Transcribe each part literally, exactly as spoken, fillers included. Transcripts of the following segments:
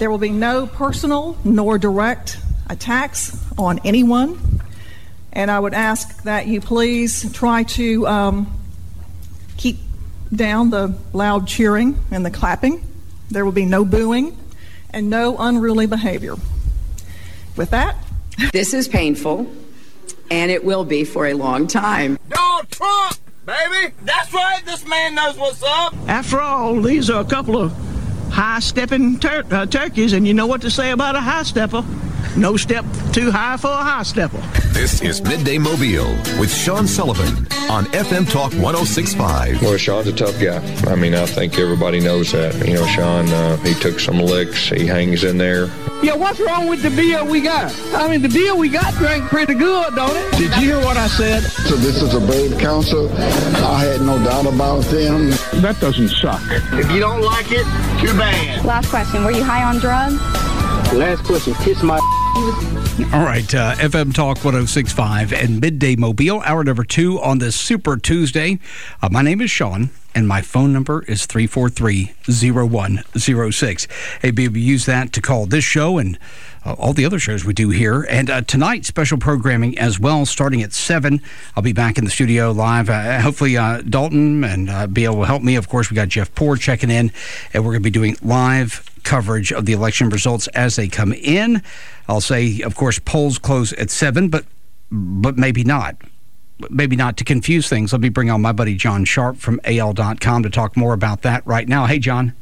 There will be no personal nor direct attacks on anyone. And I would ask that you please try to um, keep down the loud cheering and the clapping. There will be no booing and no unruly behavior. With that, this is painful, and it will be for a long time. Donald Trump, baby! That's right, this man knows what's up. After all, these are a couple of high-stepping tur- uh, turkeys, and you know what to say about a high-stepper. No step too high for a high-stepper. This is Midday Mobile with Sean Sullivan on F M Talk one oh six point five. Well, Sean's a tough guy. I mean, I think everybody knows that. You know, Sean, uh, he took some licks. He hangs in there. Yeah, what's wrong with the beer we got? I mean, the beer we got drank pretty good, don't it? Did you hear what I said? So this is a brave council. I had no doubt about them. That doesn't suck. If you don't like it, too bad. Last question. Were you high on drugs? Last question. Kiss my... All right, uh, F M Talk one oh six point five and Midday Mobile, hour number two on this Super Tuesday. Uh, my name is Sean, and my phone number is three four three, oh one oh six. Hey, baby, use that to call this show and uh, all the other shows we do here. And uh, tonight, special programming as well, starting at seven. I'll be back in the studio live. Uh, hopefully, uh, Dalton and uh, Bill will help me. Of course, we got Jeff Poor checking in, and we're going to be doing live coverage of the election results as they come in. I'll say, of course, polls close at seven, but but maybe not. Maybe not to confuse things. Let me bring on my buddy John Sharp from A L dot com to talk more about that right now. Hey, John.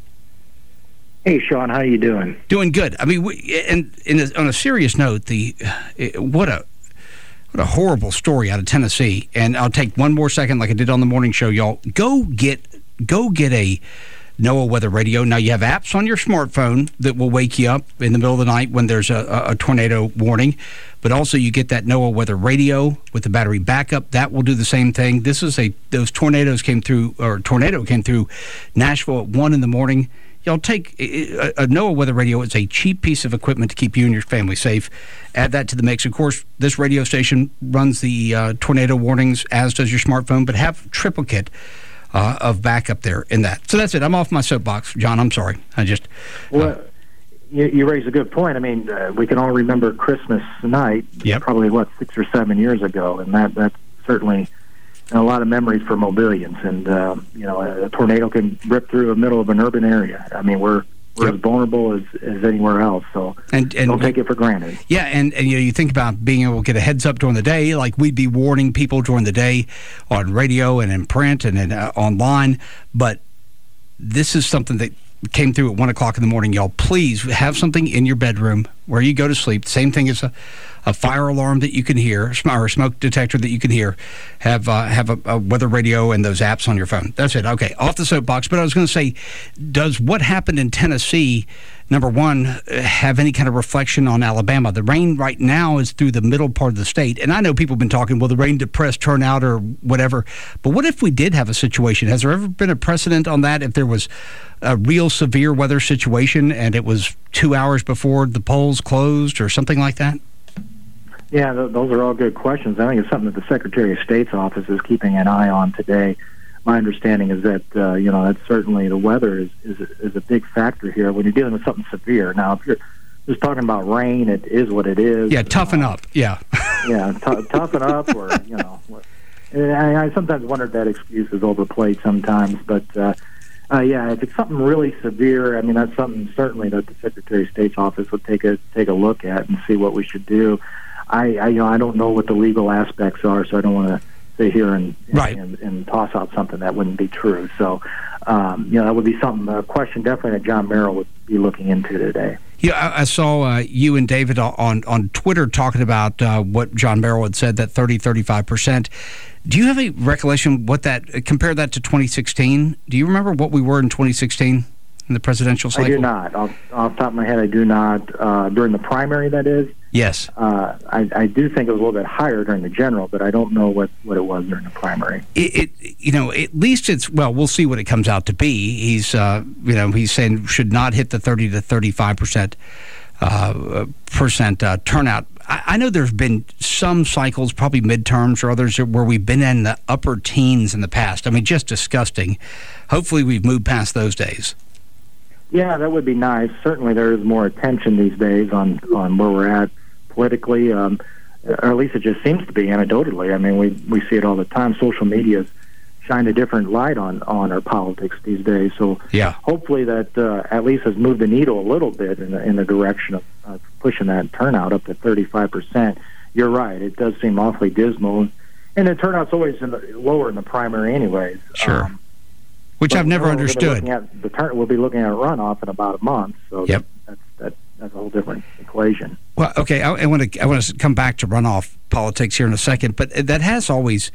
Hey, Sean. How you doing? Doing good. I mean, we, and in a, on a serious note, the what a what a horrible story out of Tennessee. And I'll take one more second, like I did on the morning show, y'all. Go get go get a NOAA Weather Radio. Now, you have apps on your smartphone that will wake you up in the middle of the night when there's a, a tornado warning, but also you get that NOAA Weather Radio with the battery backup. That will do the same thing. This is a, those tornadoes came through, or tornado came through Nashville at one in the morning. Y'all take a, a NOAA Weather Radio. It's a cheap piece of equipment to keep you and your family safe. Add that to the mix. Of course, this radio station runs the uh, tornado warnings, as does your smartphone, but have triplicate Uh, of backup there in that. So that's it. I'm off my soapbox. John, I'm sorry. I just... Uh, well, you, you raise a good point. I mean, uh, we can all remember Christmas night, yep. probably, what, six or seven years ago, and that that's certainly a lot of memories for Mobilians. And, uh, you know, a, a tornado can rip through the middle of an urban area. I mean, we're we're yep. as vulnerable as, as anywhere else, so and, and, don't take it for granted. Yeah, and, and you know, you think about being able to get a heads up during the day, like we'd be warning people during the day on radio and in print and in, uh, online, but this is something that came through at one o'clock in the morning. Y'all, please have something in your bedroom where you go to sleep. Same thing as a, a fire alarm that you can hear, or a smoke detector that you can hear. Have uh, have a, a weather radio and those apps on your phone. That's it. Okay, off the soapbox. But I was going to say, does what happened in Tennessee, number one, have any kind of reflection on Alabama? The rain right now is through the middle part of the state. And I know people have been talking, well, the rain depressed turnout or whatever. But what if we did have a situation? Has there ever been a precedent on that? If there was a real severe weather situation and it was two hours before the polls closed or something like that? Yeah, th- those are all good questions. I think it's something that the Secretary of State's office is keeping an eye on today. My understanding is that, uh, you know, that's certainly the weather is, is, is a big factor here when you're dealing with something severe. Now, if you're just talking about rain, it is what it is. Yeah, toughen uh, up, yeah. yeah, t- toughen up or, you know. And I, I sometimes wonder if that excuse is overplayed sometimes, but, uh, uh, yeah, if it's something really severe, I mean, that's something certainly that the Secretary of State's office would take a take a look at and see what we should do. I, I you know, I don't know what the legal aspects are, so I don't want to sit here and, right. and and toss out something that wouldn't be true. So, um, you know, that would be something, a question definitely that John Merrill would be looking into today. Yeah, I, I saw uh, you and David on, on Twitter talking about uh, what John Merrill had said, that thirty, thirty-five percent. Do you have a recollection what that, compare that to twenty sixteen? Do you remember what we were in twenty sixteen in the presidential cycle? I do not. Off, off the top of my head, I do not. Uh, during the primary, that is. Yes. Uh, I, I do think it was a little bit higher during the general, but I don't know what, what it was during the primary. It, it, you know, at least it's, well, we'll see what it comes out to be. He's, uh, you know, he's saying should not hit the thirty to thirty-five percent uh, percent uh, turnout. I, I know there's been some cycles, probably midterms or others, where we've been in the upper teens in the past. I mean, just disgusting. Hopefully we've moved past those days. Yeah, that would be nice. Certainly there is more attention these days on, on where we're at politically, um, or at least it just seems to be anecdotally. I mean, we, we see it all the time. Social media shine a different light on, on our politics these days. So yeah. hopefully that uh, at least has moved the needle a little bit in the, in the direction of uh, pushing that turnout up to thirty-five percent. You're right. It does seem awfully dismal. And the turnout's always in the, lower in the primary anyways. Sure. Um, Which but, I've never you know, understood. At the turn, we'll be looking at a runoff in about a month. So yep. that's, that, that's a whole different equation. Well, okay, I, I want to I want to come back to runoff politics here in a second, but that has always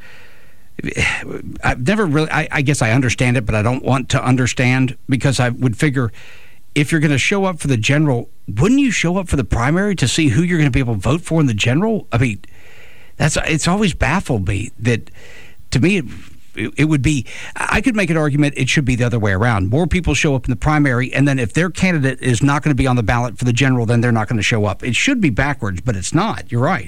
I've never really I, I guess I understand it, but I don't want to understand, because I would figure if you're going to show up for the general, wouldn't you show up for the primary to see who you're going to be able to vote for in the general? I mean, that's it's always baffled me that, to me, it, it would be, I could make an argument it should be the other way around. More people show up in the primary, and then if their candidate is not going to be on the ballot for the general, then they're not going to show up. It should be backwards, but it's not. You're right.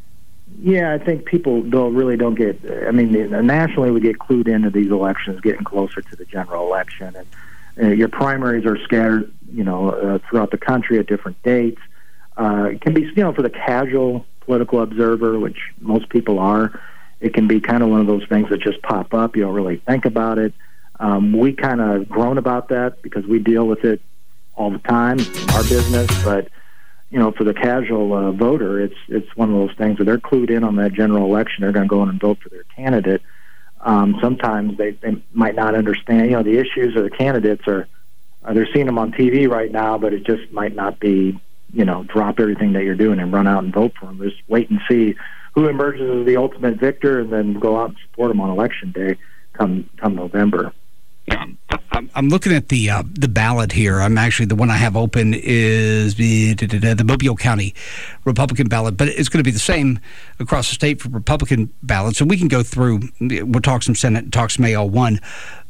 Yeah, I think people don't really don't get, I mean, nationally we get clued into these elections getting closer to the general election, and uh, your primaries are scattered, you know, uh, throughout the country at different dates. Uh, it can be, you know, for the casual political observer, which most people are, it can be kind of one of those things that just pop up. You don't really think about it. Um, we kind of groan about that because we deal with it all the time, our business. But, you know, for the casual uh, voter, it's it's one of those things that they're clued in on that general election. They're going to go in and vote for their candidate. Um, sometimes they, they might not understand, you know, the issues of the candidates are, are they're seeing them on T V right now, but it just might not be, you know, drop everything that you're doing and run out and vote for them. Just wait and see who emerges as the ultimate victor, and then go out and support them on election day come come November. Yeah, I'm, I'm looking at the uh, the ballot here. I'm actually, the one I have open is the, the Mobile County Republican ballot, but it's going to be the same across the state for Republican ballots. And we can go through, we'll talk some Senate and talk some A L one.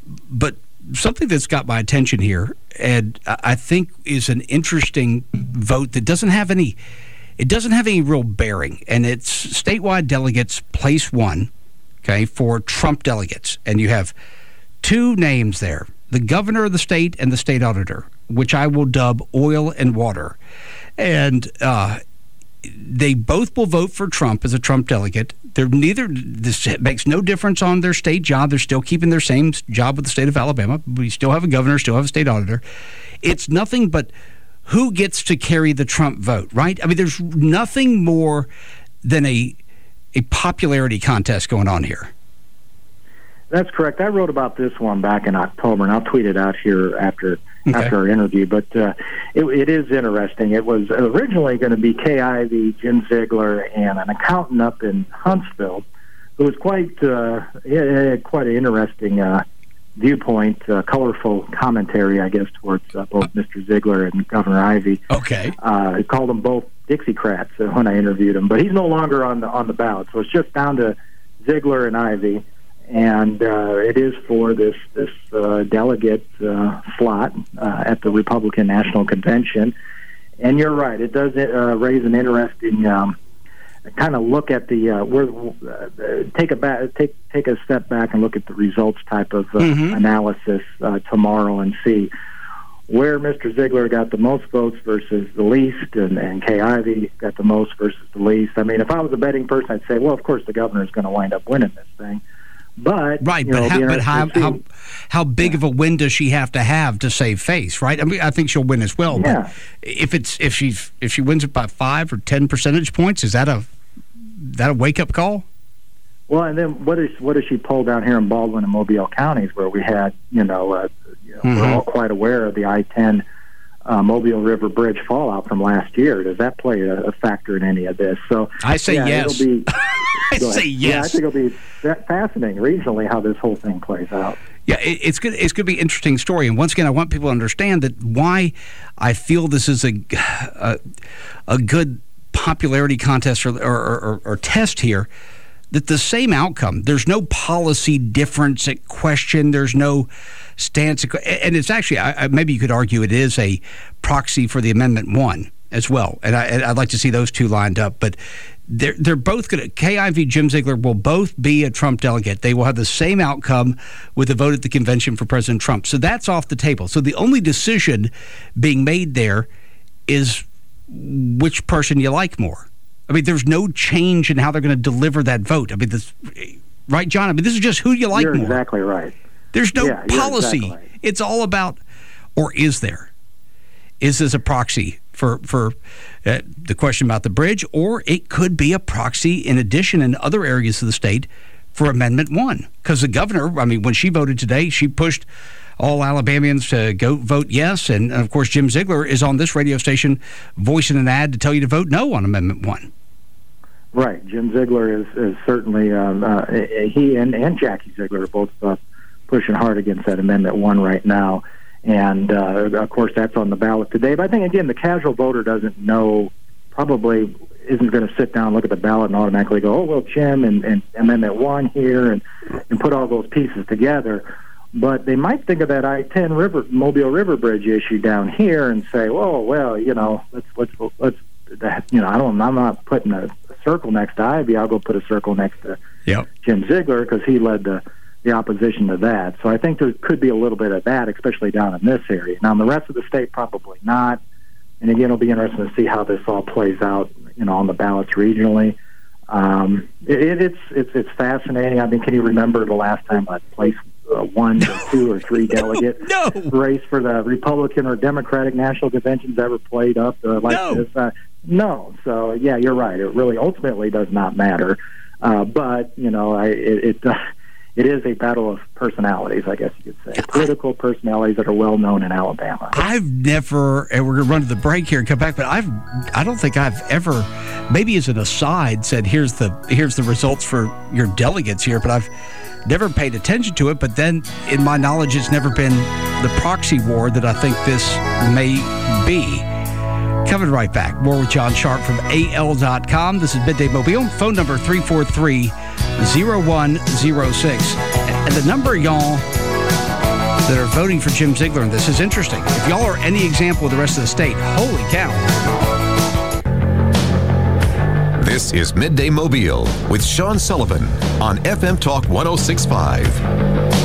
But something that's got my attention here, and I think is an interesting vote that doesn't have any, it doesn't have any real bearing, and it's statewide delegates place one, okay, for Trump delegates. And you have two names there, the governor of the state and the state auditor, which I will dub oil and water. And uh, they both will vote for Trump as a Trump delegate. They're neither, this makes no difference on their state job. They're still keeping their same job with the state of Alabama. We still have a governor, still have a state auditor. It's nothing but who gets to carry the Trump vote, right? I mean, there's nothing more than a a popularity contest going on here. That's correct. I wrote about this one back in October, and I'll tweet it out here after okay. after our interview. But uh, it, it is interesting. It was originally going to be Kay Ivey, Jim Ziegler, and an accountant up in Huntsville, who was quite uh, yeah, quite an interesting uh, viewpoint, uh, colorful commentary, I guess, towards uh, both Mister Ziegler and Governor Ivey. Okay, uh, I called them both Dixiecrats uh, when I interviewed him, but he's no longer on the on the ballot, so it's just down to Ziegler and Ivey. And uh, it is for this this uh, delegate uh, slot uh, at the Republican National Convention. And you're right; it does uh, raise an interesting um, kind of look at the uh, where uh, take a back, take take a step back and look at the results type of uh, mm-hmm. analysis uh, tomorrow, and see where Mister Ziegler got the most votes versus the least, and, and Kay Ivey got the most versus the least. I mean, if I was a betting person, I'd say, well, of course the governor is going to wind up winning this thing. But right, you but, know, how, but how, how how big yeah. of a win does she have to have to save face? Right, I mean, I think she'll win as well. Yeah. But if it's if she if she wins it by five or ten percentage points, is that a that a wake up call? Well, and then what is what does she pull down here in Baldwin and Mobile counties, where we had you know, uh, you know mm-hmm. we're all quite aware of the I ten uh, Mobile River Bridge fallout from last year. Does that play a, a factor in any of this? So I say yeah, yes. It'll be, I say yes. Yeah, I think it'll be fascinating regionally how this whole thing plays out. Yeah, it, it's good. It's going to be an interesting story. And once again, I want people to understand that why I feel this is a a, a good popularity contest or or, or or test here. That the same outcome. There's no policy difference at question. There's no stance, at, and it's actually I, I, maybe you could argue it is a proxy for the Amendment One as well. And I, I'd like to see those two lined up, but. they're, they're both going to, Kay Ivey, Jim Ziegler will both be a Trump delegate. They will have the same outcome with the vote at the convention for President Trump. So that's off the table. So the only decision being made there is which person you like more. I mean, there's no change in how they're going to deliver that vote. I mean, this, right, John? I mean, this is just who you like you're more. You're exactly right. There's no yeah, policy. Exactly right. It's all about, or is there? Is this a proxy for for uh, the question about the bridge, or it could be a proxy in addition in other areas of the state for Amendment one? Because the governor, I mean, when she voted today, she pushed all Alabamians to go vote yes, and of course Jim Ziegler is on this radio station voicing an ad to tell you to vote no on Amendment one. Right, Jim Ziegler is, is certainly um, uh, he and, and Jackie Ziegler are both uh, pushing hard against that Amendment one right now. And, uh, of course, that's on the ballot today. But I think, again, the casual voter doesn't know, probably isn't going to sit down, look at the ballot, and automatically go, oh, well, Jim and, and Amendment one here, and, and put all those pieces together. But they might think of that I ten River, Mobile River Bridge issue down here and say, well, well, you know, let's, let's, let's, you know, I don't, I'm not putting a, a circle next to Ivey. I'll go put a circle next to yep. Jim Ziegler because he led the the opposition to that. So I think there could be a little bit of that, especially down in this area. Now, in the rest of the state, probably not. And again, it'll be interesting to see how this all plays out, you know, on the ballots regionally. Um, it, it's it's it's fascinating. I mean, can you remember the last time a place uh, one or two or three delegate no. race for the Republican or Democratic national conventions ever played up uh, like no. this? Uh, no. So yeah, you're right. It really ultimately does not matter. Uh, but you know, I it. it uh, It is a battle of personalities, I guess you could say. Political personalities that are well known in Alabama. I've never, and we're going to run to the break here and come back, but I've, I don't think I've ever, maybe as an aside, said here's the here's the results for your delegates here, but I've never paid attention to it. But then, in my knowledge, it's never been the proxy war that I think this may be. Coming right back. More with John Sharp from A L dot com. This is Midday Mobile. Phone number three four three, zero one zero six. And the number, y'all, that are voting for Jim Ziegler, and this is interesting. If y'all are any example of the rest of the state, holy cow. This is Midday Mobile with Sean Sullivan on F M Talk one oh six point five.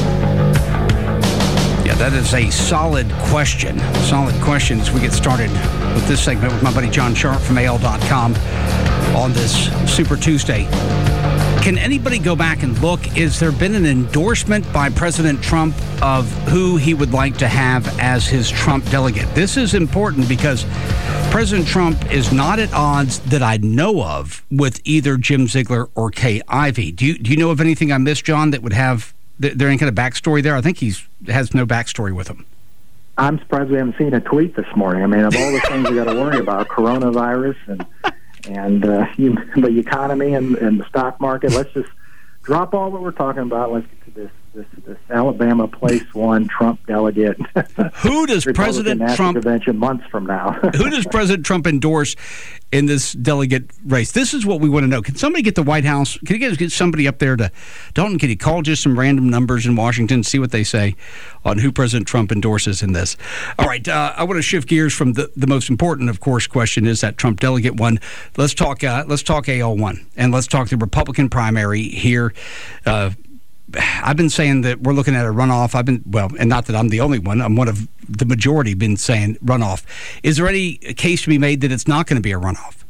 Yeah, that is a solid question. Solid question as we get started with this segment with my buddy John Sharp from A L dot com on this Super Tuesday. Can anybody go back and look? Has there been an endorsement by President Trump of who he would like to have as his Trump delegate? This is important because President Trump is not at odds that I know of with either Jim Ziegler or Kay Ivey. Do you, do you know of anything I missed, John, that would have there any kind of backstory there? I think he's has no backstory with him. I'm surprised we haven't seen a tweet this morning. I mean, of all the things we got to worry about, coronavirus and and uh, you, the economy and, and the stock market, let's just drop all that we're talking about. Let's get to this this, this Alabama place one Trump delegate. Who does President Trump convention months from now? Who does President Trump endorse in this delegate race? This is what we want to know. Can somebody get the White House? Can you guys get somebody up there to Dalton? Can you call just some random numbers in Washington, see what they say on who President Trump endorses in this? All right, uh, I want to shift gears from the, the most important, of course, question is that Trump delegate one. Let's talk. Uh, let's talk A L one, and let's talk the Republican primary here. Uh, I've been saying that we're looking at a runoff. I've been, well, and not that I'm the only one. I'm one of the majority been saying runoff. Is there any case to be made that it's not going to be a runoff?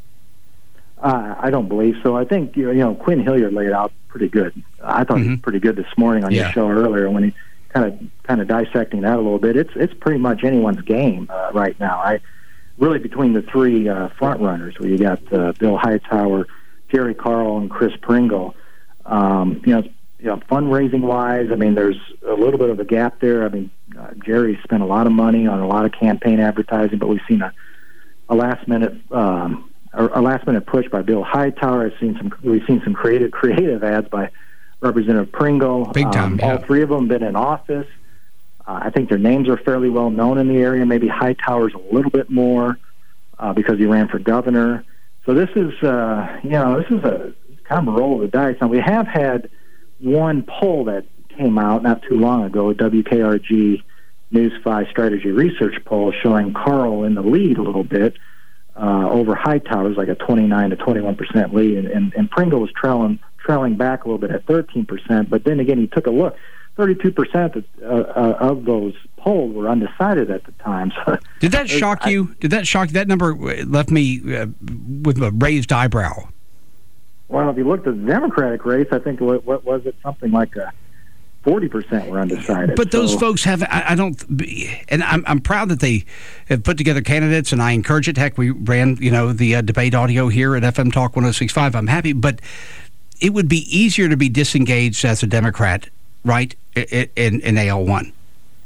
Uh, I don't believe so. I think, you know, Quinn Hilliard laid it out pretty good. I thought mm-hmm. he was pretty good this morning on yeah. your show earlier when he kind of kind of dissecting that a little bit. It's it's pretty much anyone's game uh, right now. I really between the three uh, front runners, where you got uh, Bill Hightower, Jerry Carl, and Chris Pringle. Um, you know. You know, fundraising wise, I mean, there's a little bit of a gap there. I mean, uh, Jerry spent a lot of money on a lot of campaign advertising, but we've seen a, a last minute um, a, a last minute push by Bill Hightower. I've seen some. We've seen some creative creative ads by Representative Pringle. Big time. Um, yeah. All three of them been in office. Uh, I think their names are fairly well known in the area. Maybe Hightower's a little bit more uh, because he ran for governor. So this is, uh, you know, this is a kind of a roll of the dice. Now we have had one poll that came out not too long ago, a W K R G News five Strategy Research poll showing Carl in the lead a little bit. uh, over Hightower. It was like a twenty-nine to twenty-one percent lead, and, and, and Pringle was trailing trailing back a little bit at thirteen percent. But then again, he took a look. thirty-two percent of, uh, uh, of those polls were undecided at the time. So did that shock I, you? Did that shock you? That number left me uh, with a raised eyebrow. Well, if you looked at the Democratic race, I think what, what was it? Something like a forty percent were undecided. But those so, folks have, I, I don't, and I'm I'm proud that they have put together candidates, and I encourage it. Heck, we ran, you know, the uh, debate audio here at F M Talk one oh six point five. I'm happy, but it would be easier to be disengaged as a Democrat, right, in, in A L one.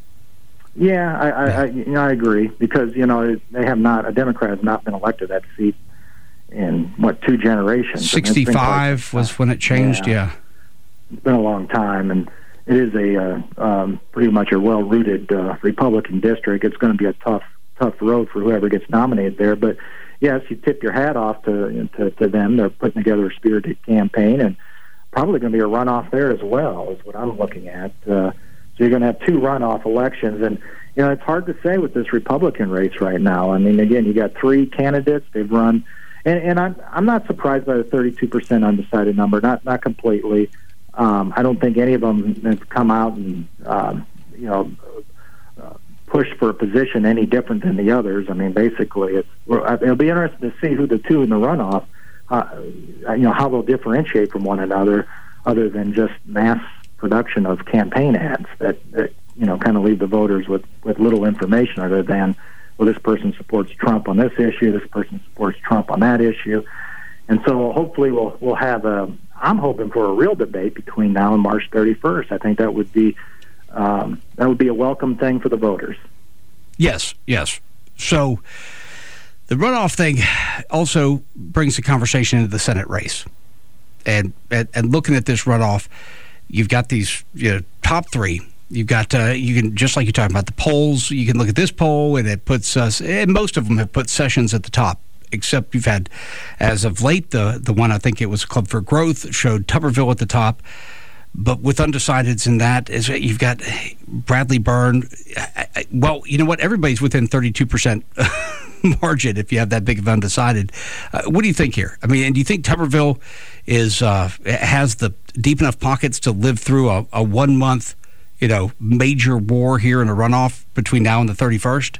Yeah, I, I, I, you know, I agree, because, you know, they have not, a Democrat has not been elected that seat in, what, two generations. sixty-five was when it changed, yeah. yeah. It's been a long time, and it is a uh, um, pretty much a well-rooted uh, Republican district. It's going to be a tough, tough road for whoever gets nominated there. But yes, you tip your hat off to to, to them. They're putting together a spirited campaign, and probably going to be a runoff there as well, is what I'm looking at. Uh, so you're going to have two runoff elections, and you know it's hard to say with this Republican race right now. I mean, again, you got three candidates. They've run, and, and I'm I'm not surprised by the thirty-two percent undecided number. Not not completely. Um, I don't think any of them have come out and, um, you know, uh, pushed for a position any different than the others. I mean, basically, it's, it'll be interesting to see who the two in the runoff, uh, you know, how they'll differentiate from one another, other than just mass production of campaign ads that, that you know, kind of leave the voters with, with little information other than, well, this person supports Trump on this issue, this person supports Trump on that issue. And so hopefully we'll we'll have a, I'm hoping for a real debate between now and March thirty-first. I think that would be um, that would be a welcome thing for the voters. Yes, yes. So the runoff thing also brings the conversation into the Senate race. And and, and looking at this runoff, you've got these you know, top three. You've got, uh, you can, just like you're talking about the polls, you can look at this poll, and it puts us, and most of them have put Sessions at the top. Except you've had, as of late, the the one I think it was Club for Growth showed Tuberville at the top. But with undecideds in that, is you've got Bradley Byrne. Well, you know what? Everybody's within thirty-two percent margin if you have that big of undecided. Uh, what do you think here? I mean, and do you think Tuberville is uh, has the deep enough pockets to live through a, a one-month, you know, major war here in a runoff between now and the thirty-first?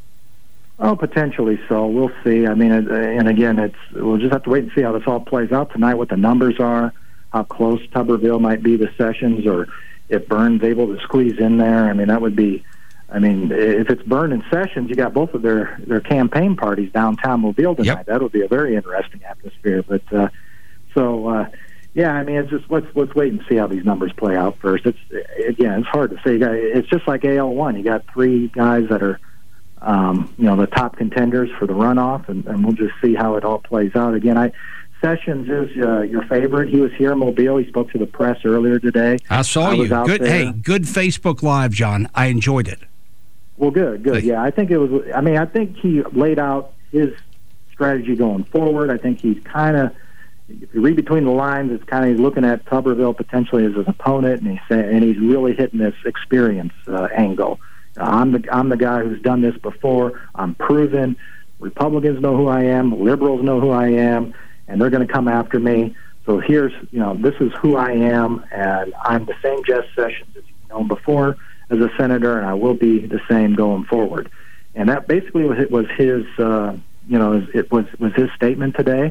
Oh, potentially so. We'll see. I mean, and again, it's we'll just have to wait and see how this all plays out tonight, what the numbers are, how close Tuberville might be to Sessions, or if Byrne's able to squeeze in there. I mean, that would be, I mean, if it's Byrne and Sessions, you got both of their, their campaign parties downtown Mobile tonight. Yep. That would be a very interesting atmosphere. But, uh, so, uh, yeah, I mean, it's just, let's let's wait and see how these numbers play out first. It's, again, it's hard to say. You got, it's just like A L one. You got three guys that are, Um, you know, the top contenders for the runoff, and, and we'll just see how it all plays out. Again, I Sessions is uh, your favorite. He was here in Mobile. He spoke to the press earlier today. I saw I you. Good. There. Hey, good Facebook Live, John. I enjoyed it. Well, good, good. Hey. Yeah, I think it was. I mean, I think he laid out his strategy going forward. I think he's kind of, if you read between the lines, it's kind of he's looking at Tuberville potentially as his opponent, and he's saying, and he's really hitting this experience uh, angle. I'm the I'm the guy who's done this before. I'm proven. Republicans know who I am. Liberals know who I am, and they're going to come after me. So here's, you know, this is who I am, and I'm the same Jeff Sessions as you've known before as a senator, and I will be the same going forward. And that basically was, it was his, uh, you know, it was was his statement today,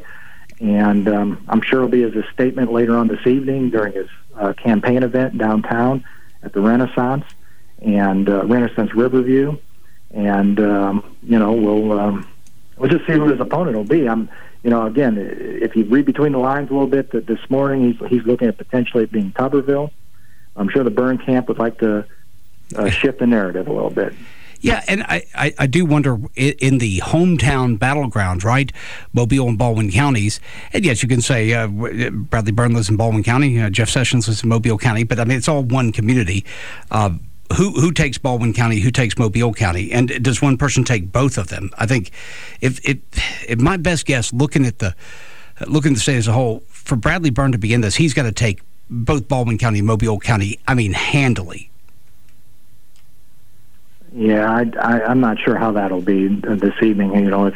and um, I'm sure it'll be his statement later on this evening during his uh, campaign event downtown at the Renaissance. And uh, Renaissance Riverview, and um, you know we'll um, we'll just see who his opponent will be. I'm, you know, again, if you read between the lines a little bit, that this morning he's he's looking at potentially it being Tuberville. I'm sure the Byrne camp would like to uh, shift the narrative a little bit. Yeah, and I, I, I do wonder in the hometown battlegrounds, right, Mobile and Baldwin counties, and yes, you can say uh, Bradley Byrne lives in Baldwin County, uh, Jeff Sessions lives in Mobile County, but I mean it's all one community. Uh, Who who takes Baldwin County? Who takes Mobile County? And does one person take both of them? I think, if if, if my best guess, looking at the looking at the state as a whole, for Bradley Byrne to begin this, he's got to take both Baldwin County and Mobile County. I mean, handily. Yeah, I, I, I'm not sure how that'll be this evening. You know, if he can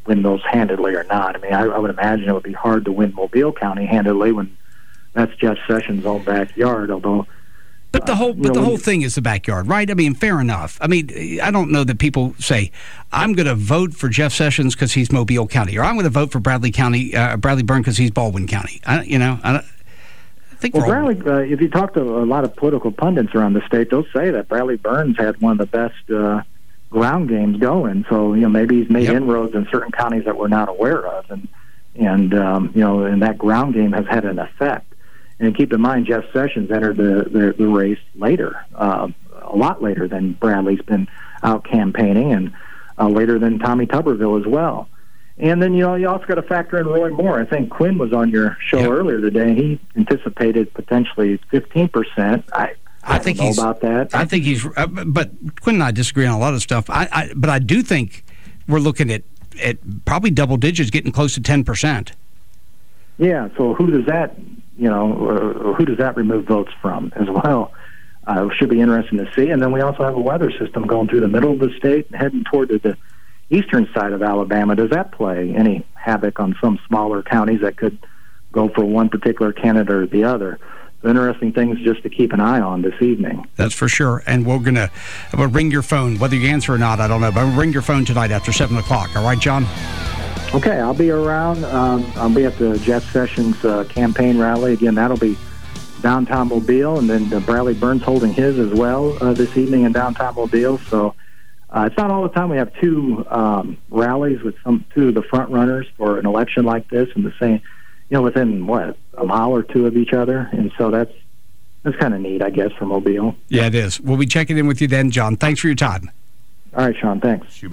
win those handedly or not. I mean, I, I would imagine it would be hard to win Mobile County handedly when that's Jeff Sessions' own backyard, although... But the whole, uh, but know, the whole thing is the backyard, right? I mean, fair enough. I mean, I don't know that people say, "I'm going to vote for Jeff Sessions because he's Mobile County," or "I'm going to vote for Bradley County, uh, Bradley Byrne because he's Baldwin County." I, you know, I, I think. Well, Bradley, uh, if you talk to a lot of political pundits around the state, they'll say that Bradley Byrne's had one of the best uh, ground games going. So, you know, maybe he's made yep. inroads in certain counties that we're not aware of, and and um, you know, and that ground game has had an effect. And keep in mind, Jeff Sessions entered the, the, the race later, uh, a lot later than Bradley's been out campaigning, and uh, later than Tommy Tuberville as well. And then, you know, you also got to factor in Roy Moore. I think Quinn was on your show yep. earlier today, and he anticipated potentially fifteen percent. I, I, I think don't know he's, about that. I think he's, uh, but Quinn and I disagree on a lot of stuff. I, I, but I do think we're looking at, at probably double digits, getting close to ten percent. Yeah, so who does that... You know, uh, who does that remove votes from as well? Uh, should be interesting to see. And then we also have a weather system going through the middle of the state and heading toward the, the eastern side of Alabama. Does that play any havoc on some smaller counties that could go for one particular candidate or the other? The interesting things just to keep an eye on this evening. That's for sure. And we're going to we'll ring your phone, whether you answer or not, I don't know, but we'll ring your phone tonight after seven o'clock. All right, John? Okay, I'll be around. Um, I'll be at the Jeff Sessions uh, campaign rally. Again, that'll be downtown Mobile, and then uh, Bradley Byrne's holding his as well uh, this evening in downtown Mobile. So uh, it's not all the time we have two um, rallies with some two of the front runners for an election like this, and the same, you know, within what, a mile or two of each other, and so that's that's kind of neat, I guess, for Mobile. Yeah, it is. We'll be checking in with you then, John. Thanks for your time. All right, Sean. Thanks.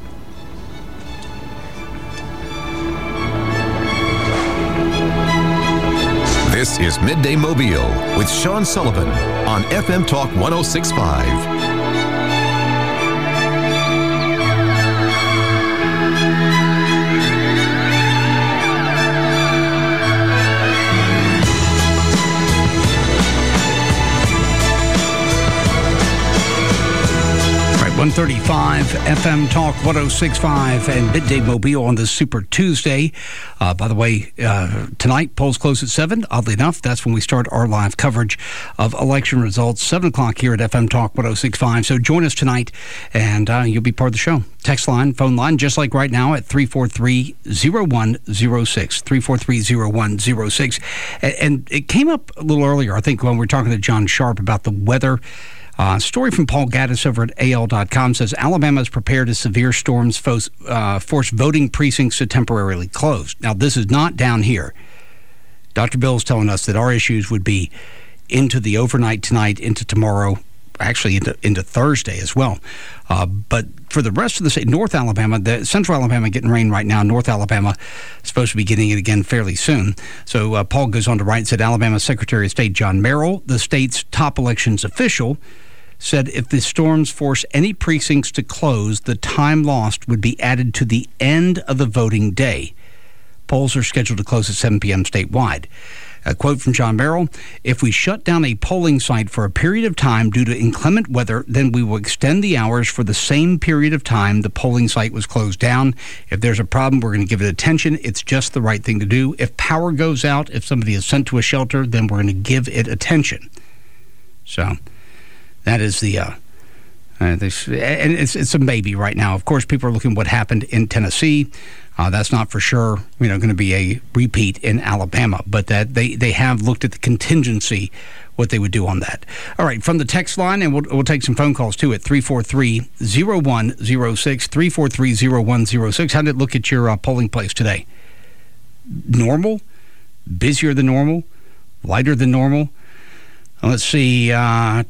This is Midday Mobile with Sean Sullivan on F M Talk one oh six point five. one thirty-five F M Talk one oh six point five and Midday Mobile on this Super Tuesday. Uh, by the way, uh, tonight, polls close at seven. Oddly enough, that's when we start our live coverage of election results, seven o'clock here at F M Talk one oh six point five. So join us tonight, and uh, you'll be part of the show. Text line, phone line, just like right now at three four three, zero one zero six, three four three, zero one zero six. And, and it came up a little earlier, I think, when we were talking to John Sharp about the weather. Uh, story from Paul Gaddis over at A L dot com says Alabama is prepared as severe storms force, uh, force voting precincts to temporarily close. Now, this is not down here. Doctor Bill is telling us that our issues would be into the overnight tonight, into tomorrow, actually into, into Thursday as well. Uh, but for the rest of the state, North Alabama, the Central Alabama getting rain right now. North Alabama is supposed to be getting it again fairly soon. So uh, Paul goes on to write and said Alabama Secretary of State John Merrill, the state's top elections official, said if the storms force any precincts to close, the time lost would be added to the end of the voting day. Polls are scheduled to close at seven p.m. statewide. A quote from John Merrill, if we shut down a polling site for a period of time due to inclement weather, then we will extend the hours for the same period of time the polling site was closed down. If there's a problem, we're going to give it attention. It's just the right thing to do. If power goes out, if somebody is sent to a shelter, then we're going to give it attention. So that is the, uh, uh, this, and it's it's a maybe right now. Of course, people are looking at what happened in Tennessee. Uh, that's not for sure, you know, going to be a repeat in Alabama, but that they, they have looked at the contingency, what they would do on that. All right, from the text line, and we'll, we'll take some phone calls too at three four three, zero one zero six, three four three, zero one zero six. How did it look at your uh, polling place today? Normal? Busier than normal? Lighter than normal? Let's see. Uh,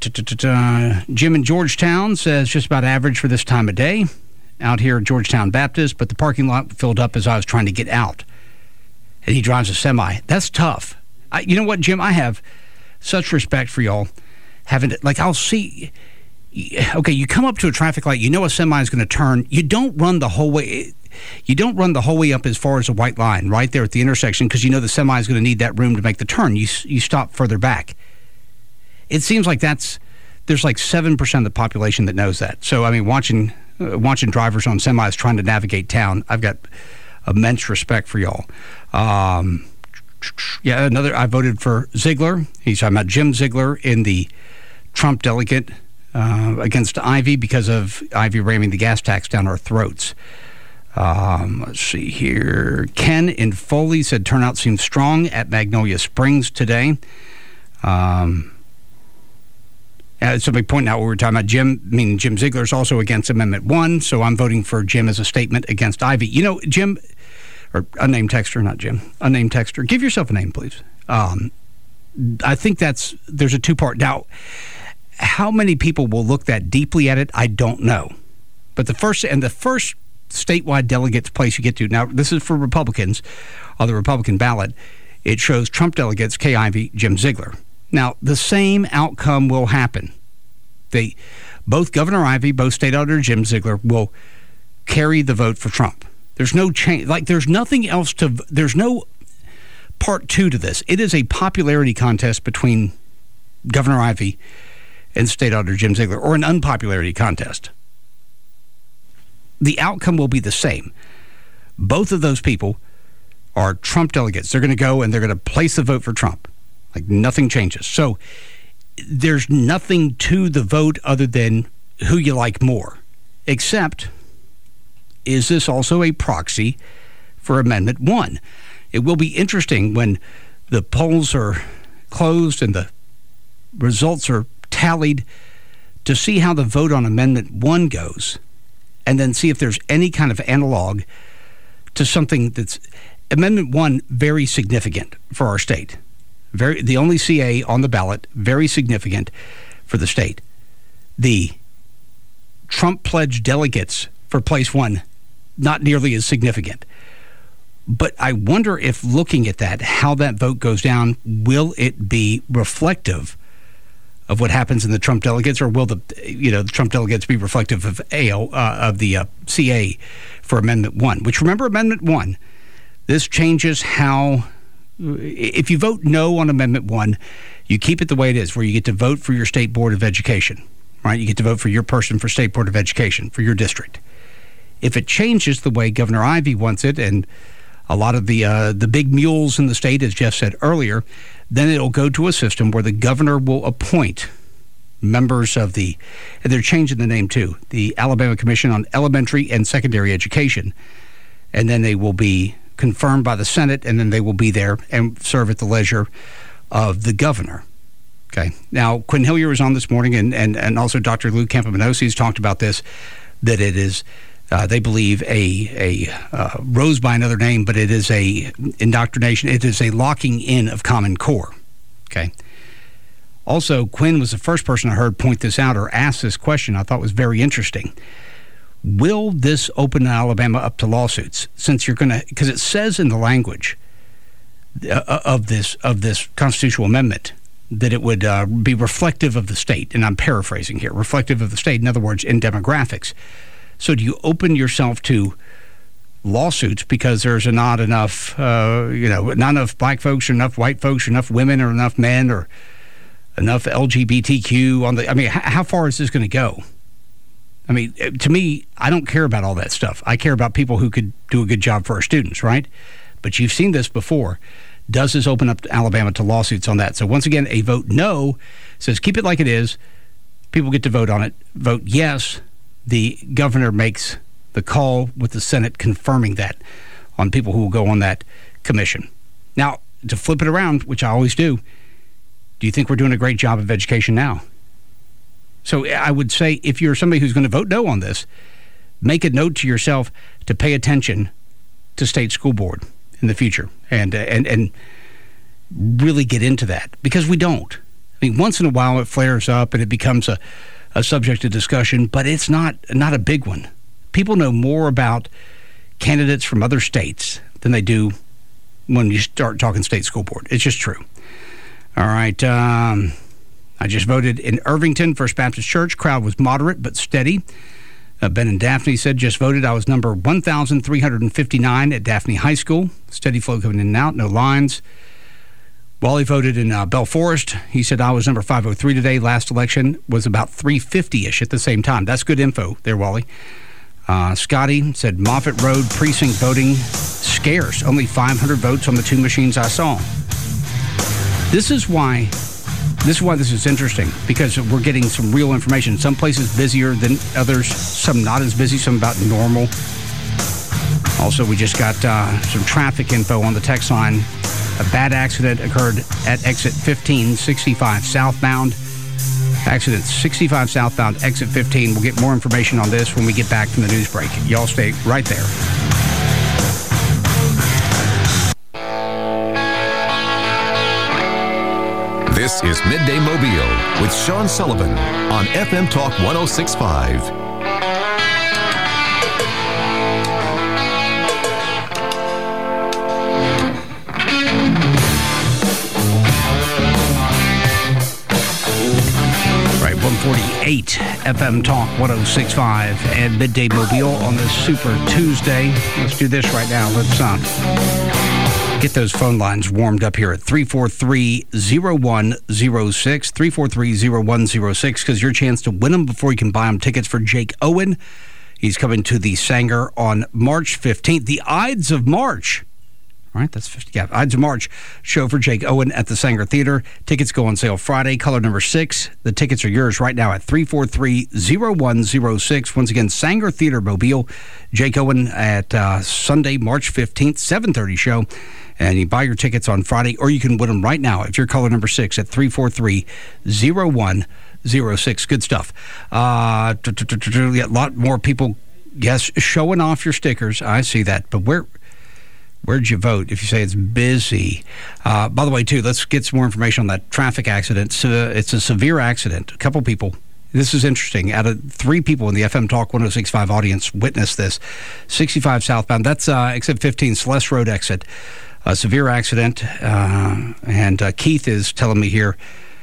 Jim in Georgetown says just about average for this time of day out here at Georgetown Baptist, but the parking lot filled up as I was trying to get out. And he drives a semi. That's tough. I, you know what, Jim? I have such respect for y'all. Having to, like, I'll see. Okay, you come up to a traffic light. You know a semi is going to turn. You don't run the whole way. You don't run the whole way up as far as a white line right there at the intersection because you know the semi is going to need that room to make the turn. You you stop further back. It seems like that's there's like seven percent of the population that knows that. So I mean, watching uh, watching drivers on semis trying to navigate town, I've got immense respect for y'all. Um, yeah, another. I voted for Ziegler. He's talking about Jim Ziegler in the Trump delegate uh, against Ivey because of Ivey ramming the gas tax down our throats. Um, let's see here. Ken in Foley said turnout seems strong at Magnolia Springs today. Um, uh, somebody pointing out what we were talking about. Jim, meaning Jim Ziegler, is also against Amendment one, so I'm voting for Jim as a statement against Ivey. You know, Jim, or unnamed texter, not Jim, unnamed texter. Give yourself a name, please. Um, I think that's, there's a two-part. Now, how many people will look that deeply at it, I don't know. But the first, and the first statewide delegates place you get to, now this is for Republicans, on the Republican ballot, it shows Trump delegates, Kay Ivey, Jim Ziegler. Now, the same outcome will happen. They, both Governor Ivey, both State Auditor Jim Ziegler will carry the vote for Trump. There's no change. Like, there's nothing else to, there's no part two to this. It is a popularity contest between Governor Ivey and State Auditor Jim Ziegler, or an unpopularity contest. The outcome will be the same. Both of those people are Trump delegates. They're going to go and they're going to place the vote for Trump. Like, nothing changes. So there's nothing to the vote other than who you like more. Except, is this also a proxy for Amendment one? It will be interesting when the polls are closed and the results are tallied to see how the vote on Amendment one goes, and then see if there's any kind of analog to something that's Amendment one, very significant for our state. Very, the only C A on the ballot, very significant for the state. The Trump pledged delegates for place one, not nearly as significant. But I wonder if looking at that, how that vote goes down, will it be reflective of what happens in the Trump delegates, or will the you know the Trump delegates be reflective of A O uh, of the uh, C A for Amendment one? Which, remember, Amendment one, this changes how, if you vote no on Amendment one, you keep it the way it is, where you get to vote for your State Board of Education, right? You get to vote for your person for State Board of Education, for your district. If it changes the way Governor Ivey wants it, and a lot of the uh, the big mules in the state, as Jeff said earlier, then it'll go to a system where the governor will appoint members of the, and they're changing the name too, the Alabama Commission on Elementary and Secondary Education. And then they will be confirmed by the Senate, and then they will be there and serve at the leisure of the governor. Okay. Now, Quinn Hillier was on this morning, and, and, and also Doctor Lou Campomanossi has talked about this, that it is, uh, they believe, a, a uh, rose by another name, but it is a indoctrination. It is a locking in of Common Core. Okay. Also, Quinn was the first person I heard point this out or ask this question. I thought was very interesting. Will this open Alabama up to lawsuits? Since you're going to, because it says in the language of this of this constitutional amendment that it would uh, be reflective of the state, and I'm paraphrasing here, reflective of the state, in other words, in demographics. So do you open yourself to lawsuits because there's not enough, uh, you know, not enough black folks or enough white folks or enough women or enough men or enough L G B T Q on the, I mean, h- how far is this going to go? I mean, to me, I don't care about all that stuff. I care about people who could do a good job for our students, right? But you've seen this before. Does this open up Alabama to lawsuits on that? So once again, a vote no says keep it like it is. People get to vote on it. Vote yes. The governor makes the call with the Senate confirming that on people who will go on that commission. Now, to flip it around, which I always do, do you think we're doing a great job of education now? So I would say if you're somebody who's going to vote no on this, make a note to yourself to pay attention to state school board in the future and uh, and and really get into that, because we don't. I mean, once in a while it flares up and it becomes a, a subject of discussion, but it's not not a big one. People know more about candidates from other states than they do when you start talking state school board. It's just true. All right. Um, I just voted in Irvington, First Baptist Church. Crowd was moderate but steady. Uh, Ben and Daphne said, just voted. I was number one thousand three hundred fifty-nine at Daphne High School. Steady flow coming in and out, no lines. Wally voted in uh, Bell Forest. He said, I was number five oh three today. Last election was about three fifty-ish at the same time. That's good info there, Wally. Uh, Scotty said Moffett Road precinct voting scarce. Only five hundred votes on the two machines I saw. This is why this is why this is interesting, because we're getting some real information. Some places busier than others, some not as busy, some about normal. Also, we just got uh, some traffic info on the text line. A bad accident occurred at exit fifteen sixty-five southbound. Accident sixty-five southbound, exit fifteen. We'll get more information on this when we get back from the news break. Y'all stay right there. This is Midday Mobile with Sean Sullivan on F M Talk one oh six point five. one forty-eight F M Talk one oh six point five and Midday Mobile on this Super Tuesday. Let's do this right now. Let's uh, get those phone lines warmed up here at three four three, oh one oh six, three four three, oh one oh six, because your chance to win them before you can buy them. Tickets for Jake Owen. He's coming to the Sanger on March fifteenth. The Ides of March. All right, that's fifty. Yeah, Ides of March show for Jake Owen at the Sanger Theater. Tickets go on sale Friday, color number six. The tickets are yours right now at three four three, oh one oh six. Once again, Sanger Theater Mobile. Jake Owen at uh, Sunday, March fifteenth, seven thirty show. And you buy your tickets on Friday, or you can win them right now if you're color number six at three four three, oh one oh six. Good stuff. Uh, a lot more people, yes, showing off your stickers. I see that. But where... Where'd you vote? If you say it's busy. Uh, by the way, too, let's get some more information on that traffic accident. It's a, it's a severe accident. A couple people. This is interesting. Out of three people in the F M Talk one oh six point five audience witnessed this. sixty-five southbound. That's uh, exit fifteen, Celeste Road exit. A severe accident. Uh, and uh, Keith is telling me here,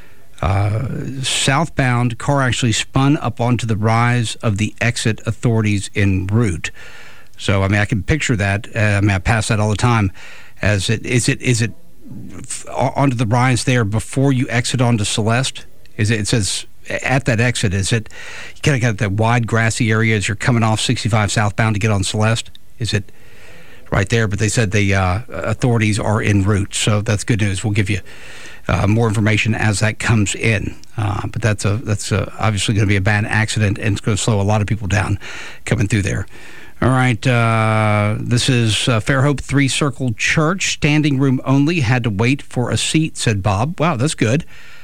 uh, southbound car actually spun up onto the rise of the exit authorities en route. So, I mean, I can picture that. Uh, I mean, I pass that all the time. As it is it is it onto the rise there before you exit onto Celeste? Is it? It says at that exit. Is it? You kind of got that wide grassy area as you're coming off sixty-five southbound to get on Celeste. Is it right there? But they said the uh, authorities are en route, so that's good news. We'll give you uh, more information as that comes in. Uh, but that's a that's a, obviously going to be a bad accident, and it's going to slow a lot of people down coming through there. All right, uh, this is uh, Fairhope Three Circle Church. Standing room only. Had to wait for a seat, said Bob. Wow, that's good.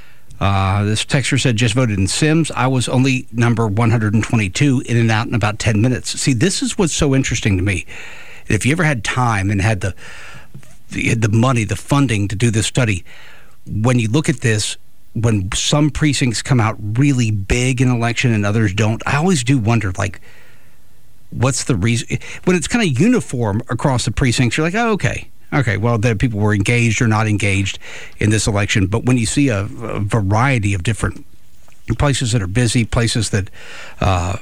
Uh, this texter said, just voted in Sims. I was only number one hundred twenty-two, in and out in about ten minutes. See, this is what's so interesting to me. If you ever had time and had the, the, the money, the funding to do this study, when you look at this, when some precincts come out really big in an election and others don't, I always do wonder, like, what's the reason? When it's kind of uniform across the precincts, you're like, oh, okay. Okay, well, the people were engaged or not engaged in this election. But when you see a, a variety of different places that are busy, places that uh,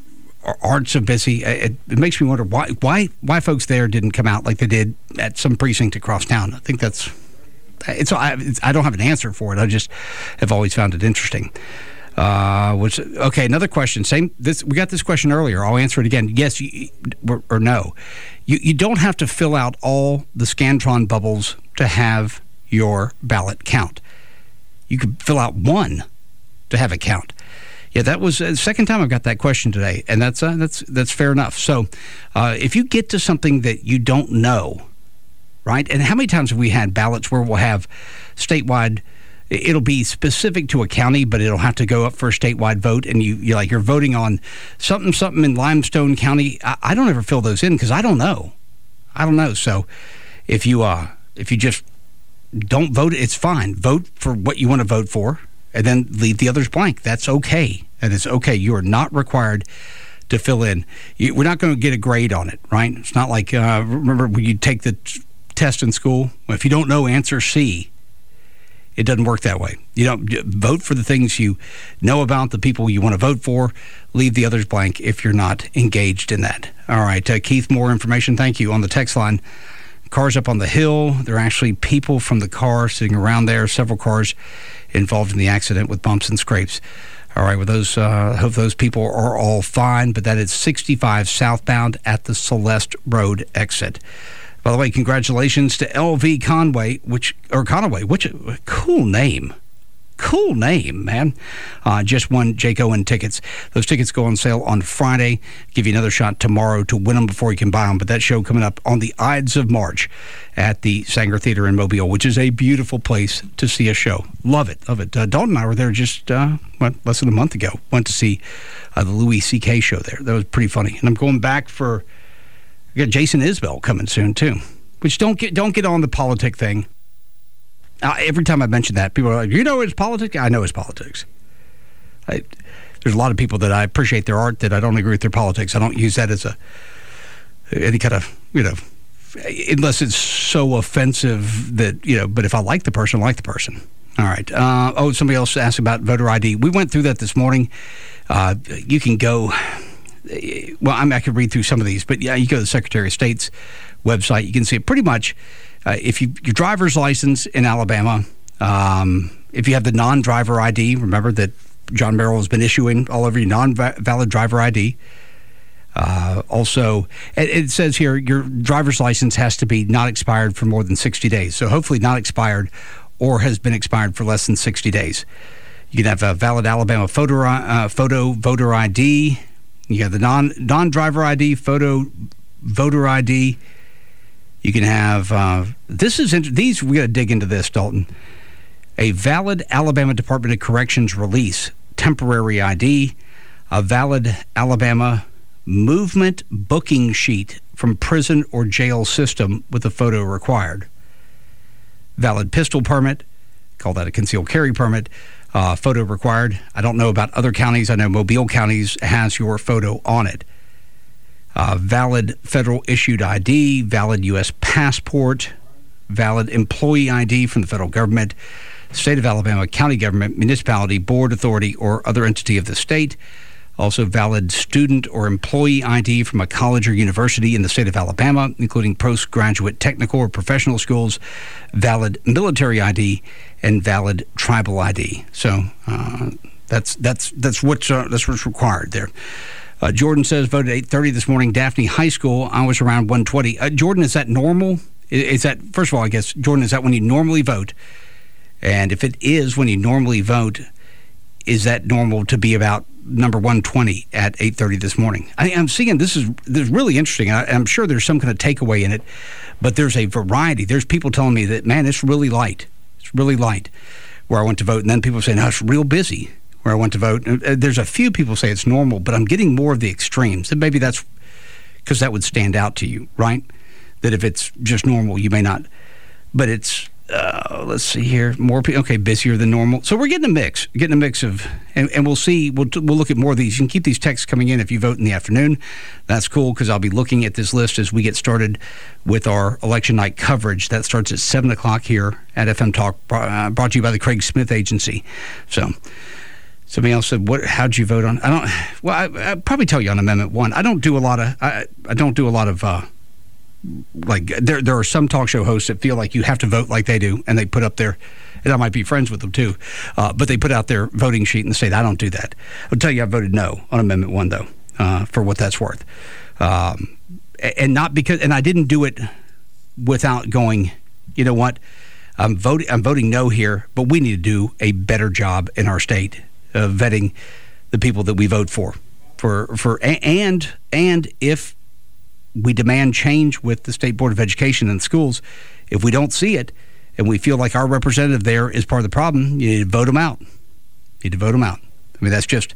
aren't so busy, it, it makes me wonder why, why why folks there didn't come out like they did at some precinct across town. I think that's, it's, it's I don't have an answer for it. I just have always found it interesting. Uh, which, okay, another question. Same. This we got this question earlier. I'll answer it again. Yes you, or, or no. You you don't have to fill out all the Scantron bubbles to have your ballot count. You could fill out one to have it count. Yeah, that was the second time I've got that question today, and that's uh, that's that's fair enough. So, uh, if you get to something that you don't know, right? And how many times have we had ballots where we'll have statewide? It'll be specific to a county, but it'll have to go up for a statewide vote, and you you're like you're voting on something something in Limestone County. I, I don't ever fill those in because I don't know. I don't know. So if you uh if you just don't vote, it's fine. Vote for what you want to vote for, and then leave the others blank. That's okay. That is okay. You are not required to fill in. You, we're not going to get a grade on it, right? It's not like uh, remember when you take the t- test in school. If you don't know answer C. It doesn't work that way. You don't vote for the things you know about, the people you want to vote for. Leave the others blank if you're not engaged in that. All right, uh, Keith, more information. Thank you. On the text line, cars up on the hill. There are actually people from the car sitting around there. Several cars involved in the accident with bumps and scrapes. All right, well, those uh, hope those people are all fine, but that is sixty-five southbound at the Celeste Road exit. By the way, congratulations to L V Conway, which or Conaway, which a cool name. Cool name, man. Uh, just won Jake Owen tickets. Those tickets go on sale on Friday. Give you another shot tomorrow to win them before you can buy them. But that show coming up on the Ides of March at the Sanger Theater in Mobile, which is a beautiful place to see a show. Love it, love it. Uh, Dalton and I were there just uh, what, less than a month ago. Went to see uh, the Louis C K show there. That was pretty funny. And I'm going back for, I got Jason Isbell coming soon too. Which don't get don't get on the politic thing. Uh, every time I mention that, people are like, you know it's politics? I know it's politics. I, there's a lot of people that I appreciate their art that I don't agree with their politics. I don't use that as a any kind of, you know, unless it's so offensive that, you know, but if I like the person, I like the person. All right. Uh, oh, somebody else asked about voter I D. We went through that this morning. Uh, you can go, well, I, mean, I could read through some of these, but yeah, you go to the Secretary of State's website. You can see it pretty much. Uh, if you your driver's license in Alabama, um, if you have the non-driver I D, remember that John Merrill has been issuing all over you non-valid driver I D. Uh, also, it, it says here your driver's license has to be not expired for more than sixty days. So hopefully not expired or has been expired for less than sixty days. You can have a valid Alabama photo, uh, photo voter I D. You have the non, non-driver I D, photo voter I D. You can have, uh, this is, these, we got to dig into this, Dalton. A valid Alabama Department of Corrections release, temporary I D, a valid Alabama movement booking sheet from prison or jail system with a photo required. Valid pistol permit, call that a concealed carry permit, uh, photo required. I don't know about other counties. I know Mobile counties has your photo on it. Uh, valid federal issued I D, valid U S passport, valid employee I D from the federal government, state of Alabama, county government, municipality, board, authority, or other entity of the state. Also valid student or employee I D from a college or university in the state of Alabama, including postgraduate technical or professional schools, valid military I D, and valid tribal I D. So uh, that's that's that's what's uh, that's what's required there. Uh, Jordan says, voted eight thirty this morning, Daphne High School. I was around one twenty. Uh, Jordan, is that normal? Is, is that, first of all, I guess, Jordan, is that when you normally vote? And if it is when you normally vote, is that normal to be about number one twenty at eight thirty this morning? I, I'm seeing this is, this is really interesting. I, I'm sure there's some kind of takeaway in it, but there's a variety. There's people telling me that, man, it's really light. It's really light where I went to vote. And then people say, no, it's real busy where I went to vote. There's a few people say it's normal, but I'm getting more of the extremes. And maybe that's because that would stand out to you, right? That if it's just normal, you may not. But it's, uh, let's see here, more people, okay, busier than normal. So we're getting a mix, getting a mix of, and, and we'll see, we'll, we'll look at more of these. You can keep these texts coming in if you vote in the afternoon. That's cool because I'll be looking at this list as we get started with our election night coverage. That starts at seven o'clock here at F M Talk, uh, brought to you by the Craig Smith Agency. So, somebody else said, "What? How'd you vote on?" I don't. Well, I, I'd probably tell you on Amendment One. I don't do a lot of. I, I don't do a lot of. Uh, like there, there are some talk show hosts that feel like you have to vote like they do, and they put up their. And I might be friends with them too, uh, but they put out their voting sheet in the state. I don't do that. I'll tell you, I voted no on Amendment One though, uh, for what that's worth, um, and not because. And I didn't do it without going. You know what? I'm voting. I'm voting no here, but we need to do a better job in our state. Uh, vetting the people that we vote for, for for and and if we demand change with the State Board of Education and schools, if we don't see it and we feel like our representative there is part of the problem, you need to vote them out. You need to vote them out. I mean, that's just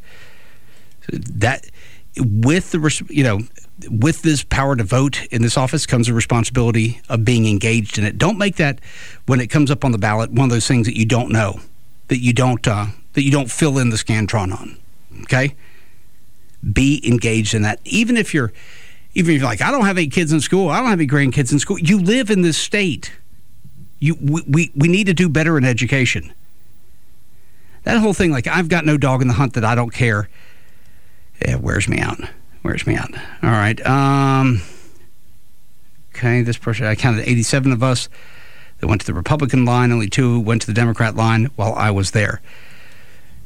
that with the you know with this power to vote in this office comes the responsibility of being engaged in it. Don't make that when it comes up on the ballot one of those things that you don't know, that you don't. Uh, that you don't fill in the Scantron on, okay? Be engaged in that. Even if you're, even if you're like, I don't have any kids in school, I don't have any grandkids in school. You live in this state. You, we, we, we need to do better in education. That whole thing, like, I've got no dog in the hunt that I don't care, it wears me out. Wears me out. All right. Um, okay, this person, I counted eighty-seven of us that went to the Republican line. Only two went to the Democrat line while I was there.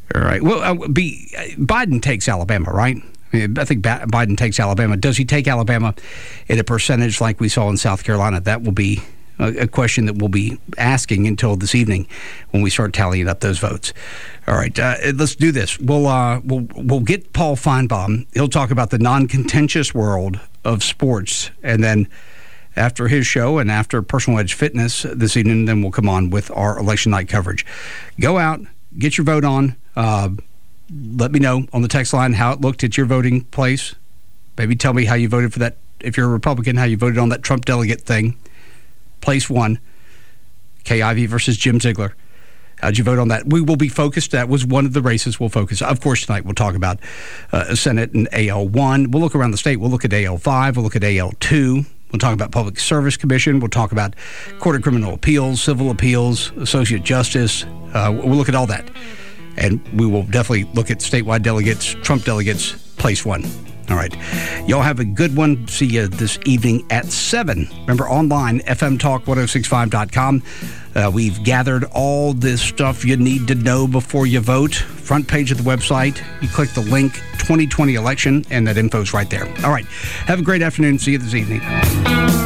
All right. Well, uh, be, uh, Biden takes Alabama, right? I mean, I think ba- Biden takes Alabama. Does he take Alabama in a percentage like we saw in South Carolina? That will be a, a question that we'll be asking until this evening when we start tallying up those votes. All right, uh, let's do this. We'll uh, we'll we'll get Paul Feinbaum. He'll talk about the non-contentious world of sports, and then after his show and after Personal Edge Fitness this evening, then we'll come on with our election night coverage. Go out, get your vote on. Uh, let me know on the text line how it looked at your voting place. Maybe tell me how you voted for that. If you're a Republican, how you voted on that Trump delegate thing. Place one, Kay Ivey versus Jim Ziegler. How'd you vote on that? We will be focused. That was one of the races we'll focus. Of course, tonight we'll talk about uh, Senate and A L one. We'll look around the state. We'll look at A L five. We'll look at A L two. We'll talk about Public Service Commission. We'll talk about Court of Criminal Appeals, Civil Appeals, Associate Justice. Uh, we'll look at all that. And we will definitely look at statewide delegates, Trump delegates, place one. All right. Y'all have a good one. See you this evening at seven. Remember, online, f m talk ten sixty-five dot com. Uh, we've gathered all this stuff you need to know before you vote. Front page of the website. You click the link, twenty twenty election, and that info's right there. All right. Have a great afternoon. See you this evening.